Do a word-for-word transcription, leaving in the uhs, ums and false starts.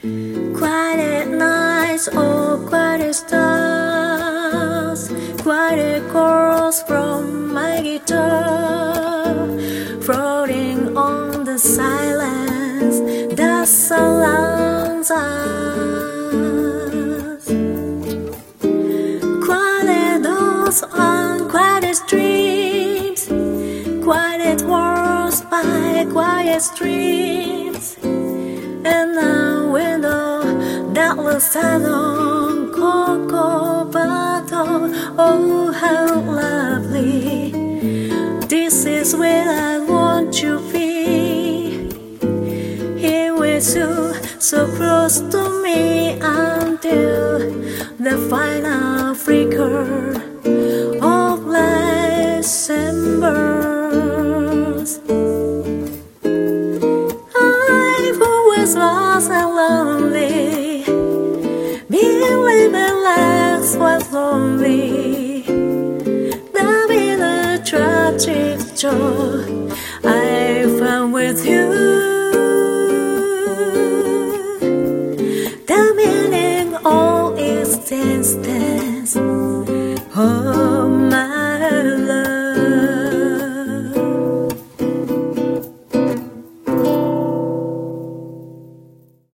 Quiet nights, oh quiet stars, quiet chords from my guitar, floating on the silence that surrounds us. Quiet doors on quiet streams, quiet walls by quiet streams, and now window that looks out on Corcovado. Oh, how lovely! This is where I want to be. Here with you, so close to me until the final flicker of last embers. I've always lost and lonely, believing life was lonely. Now in a tragic joy I found with you, the meaning all existence.